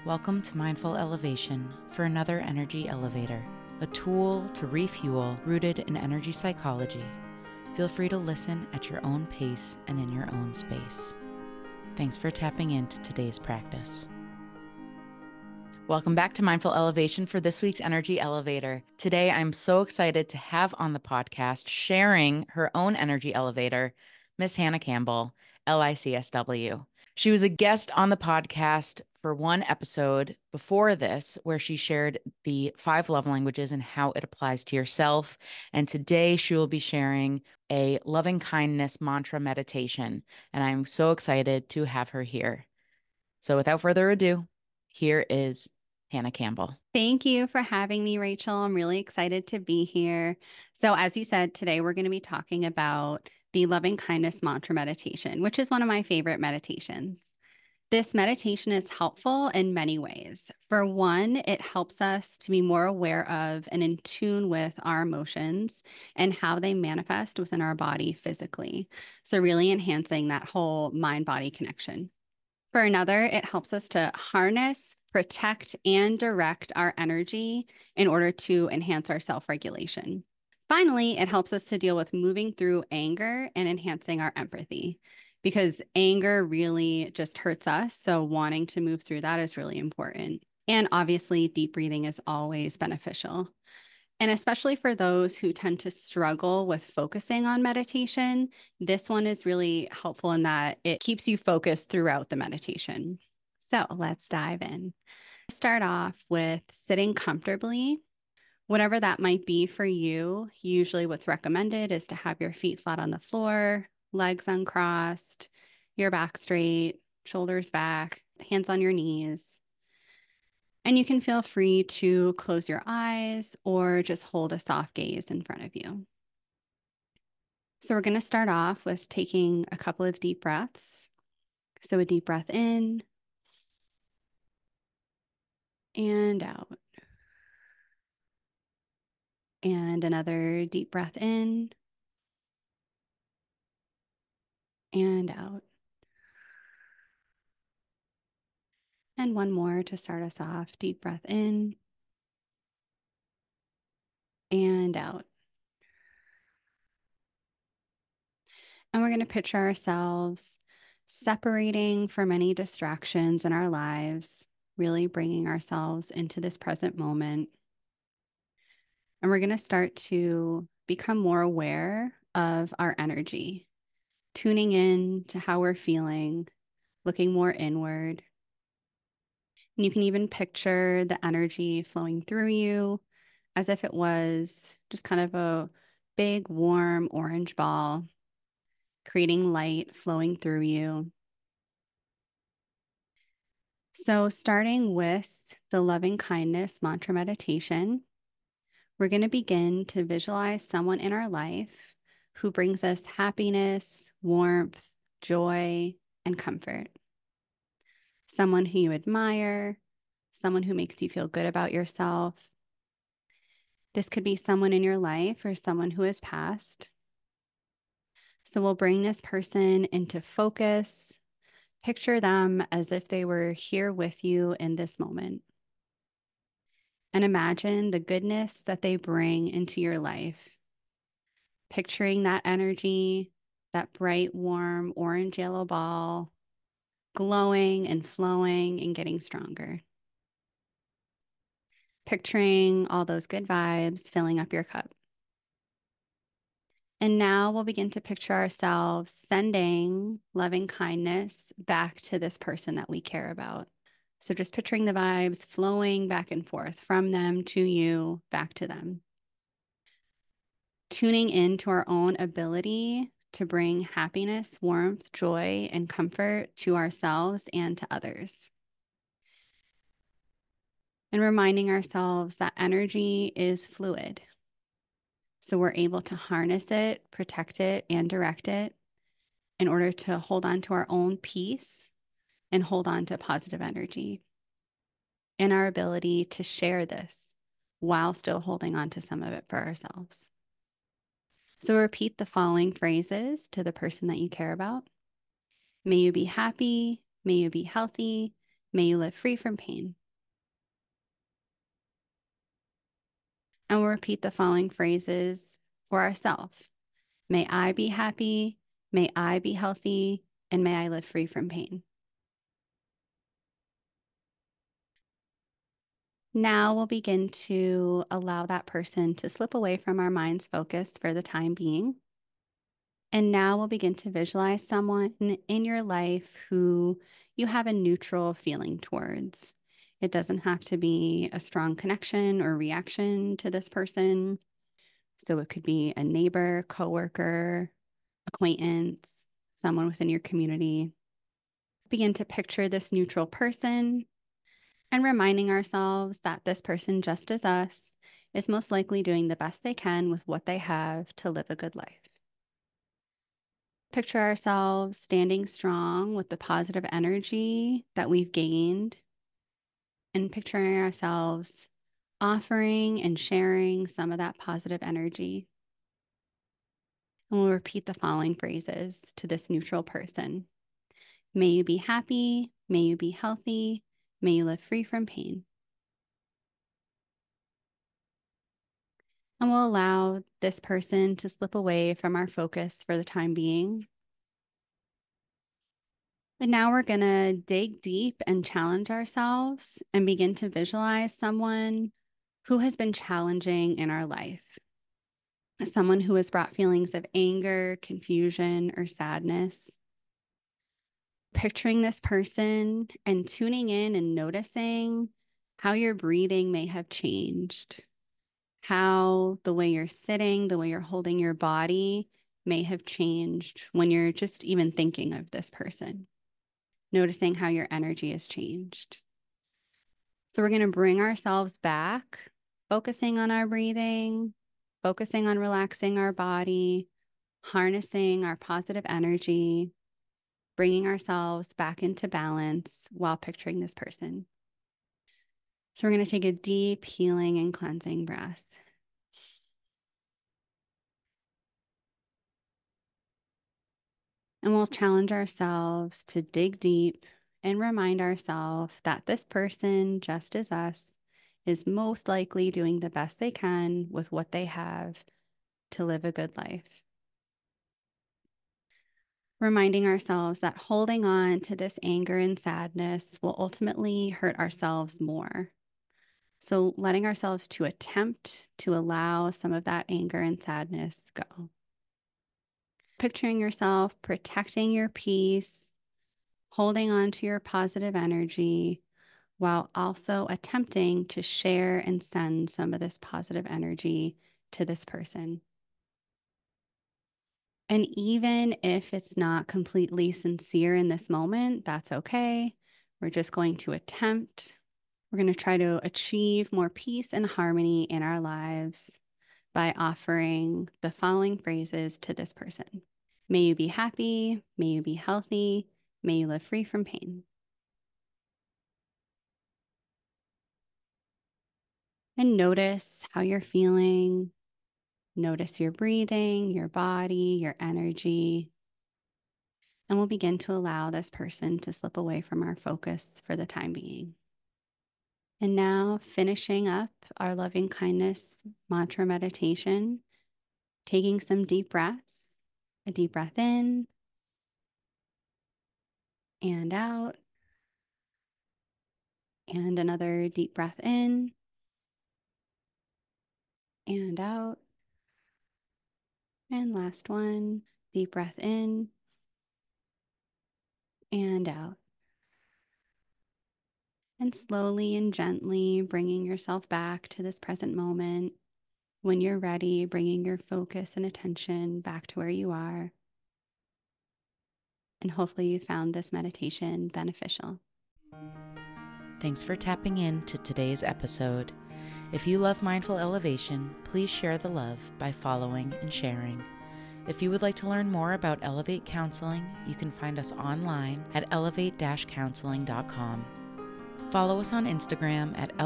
Welcome to Mindful Elevation for another energy elevator, a tool to refuel rooted in energy psychology. Feel free to listen at your own pace and in your own space. Thanks for tapping into today's practice. Welcome back to Mindful Elevation for this week's Energy Elevator. Today, I'm so excited to have on the podcast sharing her own energy elevator, Miss Hannah Campbell, LICSW. She was a guest on the podcast for one episode before this, where she shared the 5 love languages and how it applies to yourself. And today she will be sharing a loving kindness mantra meditation. And I'm so excited to have her here. So without further ado, here is Hannah Campbell. Thank you for having me, Rachel. I'm really excited to be here. So, as you said, today we're going to be talking about the loving kindness mantra meditation, which is one of my favorite meditations. This meditation is helpful in many ways. For one, it helps us to be more aware of and in tune with our emotions and how they manifest within our body physically. So, really enhancing that whole mind body connection. For another, it helps us to harness, protect, and direct our energy in order to enhance our self regulation. Finally, it helps us to deal with moving through anger and enhancing our empathy because anger really just hurts us. So, wanting to move through that is really important. And obviously, deep breathing is always beneficial. And especially for those who tend to struggle with focusing on meditation, this one is really helpful in that it keeps you focused throughout the meditation. So let's dive in. Start off with sitting comfortably, whatever that might be for you. Usually, what's recommended is to have your feet flat on the floor, legs uncrossed, your back straight, shoulders back, hands on your knees. And you can feel free to close your eyes or just hold a soft gaze in front of you. So we're going to start off with taking a couple of deep breaths. So a deep breath in and out. And another deep breath in and out. And one more to start us off. Deep breath in and out. And we're going to picture ourselves separating from any distractions in our lives, really bringing ourselves into this present moment. And we're going to start to become more aware of our energy, tuning in to how we're feeling, looking more inward. And you can even picture the energy flowing through you as if it was just kind of a big, warm orange ball, creating light flowing through you. So, starting with the loving kindness mantra meditation, we're going to begin to visualize someone in our life who brings us happiness, warmth, joy, and comfort. Someone who you admire, someone who makes you feel good about yourself. This could be someone in your life or someone who has passed. So we'll bring this person into focus. Picture them as if they were here with you in this moment. And imagine the goodness that they bring into your life. Picturing that energy, that bright, warm, orange yellow ball, glowing and flowing and getting stronger. Picturing all those good vibes filling up your cup. And now we'll begin to picture ourselves sending loving kindness back to this person that we care about. So just picturing the vibes flowing back and forth from them to you, back to them. Tuning into our own ability to bring happiness, warmth, joy, and comfort to ourselves and to others. And reminding ourselves that energy is fluid. So we're able to harness it, protect it, and direct it in order to hold on to our own peace and hold on to positive energy and our ability to share this while still holding on to some of it for ourselves. So repeat the following phrases to the person that you care about. May you be happy. May you be healthy. May you live free from pain. And we'll repeat the following phrases for ourselves. May I be happy, may I be healthy, and may I live free from pain. Now we'll begin to allow that person to slip away from our mind's focus for the time being. And now we'll begin to visualize someone in your life who you have a neutral feeling towards. It doesn't have to be a strong connection or reaction to this person. So it could be a neighbor, coworker, acquaintance, someone within your community. Begin to picture this neutral person and reminding ourselves that this person, just as us, is most likely doing the best they can with what they have to live a good life. Picture ourselves standing strong with the positive energy that we've gained, and picturing ourselves offering and sharing some of that positive energy. And we'll repeat the following phrases to this neutral person. May you be happy, may you be healthy, may you live free from pain. And we'll allow this person to slip away from our focus for the time being. And now we're going to dig deep and challenge ourselves and begin to visualize someone who has been challenging in our life. Someone who has brought feelings of anger, confusion, or sadness. Picturing this person and tuning in and noticing how your breathing may have changed, how the way you're sitting, the way you're holding your body may have changed when you're just even thinking of this person. Noticing how your energy has changed. So we're going to bring ourselves back, focusing on our breathing, focusing on relaxing our body, harnessing our positive energy, bringing ourselves back into balance while picturing this person. So we're going to take a deep healing and cleansing breath. And we'll challenge ourselves to dig deep and remind ourselves that this person, just as us, is most likely doing the best they can with what they have to live a good life. Reminding ourselves that holding on to this anger and sadness will ultimately hurt ourselves more. So letting ourselves to attempt to allow some of that anger and sadness go. Picturing yourself protecting your peace, holding on to your positive energy, while also attempting to share and send some of this positive energy to this person. And even if it's not completely sincere in this moment, that's okay. We're just going to attempt. We're going to try to achieve more peace and harmony in our lives by offering the following phrases to this person. May you be happy, may you be healthy, may you live free from pain. And notice how you're feeling. Notice your breathing, your body, your energy. And we'll begin to allow this person to slip away from our focus for the time being. And now, finishing up our loving kindness mantra meditation, taking some deep breaths, a deep breath in and out, and another deep breath in and out. And last one, deep breath in and out. And slowly and gently bringing yourself back to this present moment. When you're ready, bringing your focus and attention back to where you are. And hopefully you found this meditation beneficial. Thanks for tapping in to today's episode. If you love Mindful Elevation, please share the love by following and sharing. If you would like to learn more about Elevate Counseling, you can find us online at elevate-counseling.com. Follow us on Instagram at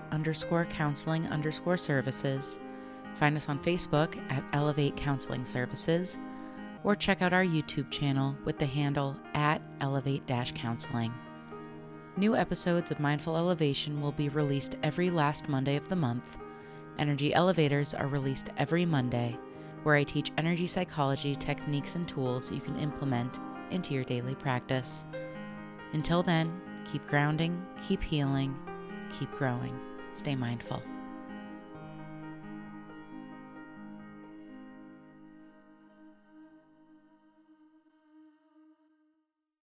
elevate_counseling_services. Find us on Facebook at Elevate Counseling Services, or check out our YouTube channel with the handle at Elevate-Counseling. New episodes of Mindful Elevation will be released every last Monday of the month. Energy Elevators are released every Monday, where I teach energy psychology techniques and tools you can implement into your daily practice. Until then, keep grounding, keep healing, keep growing. Stay mindful.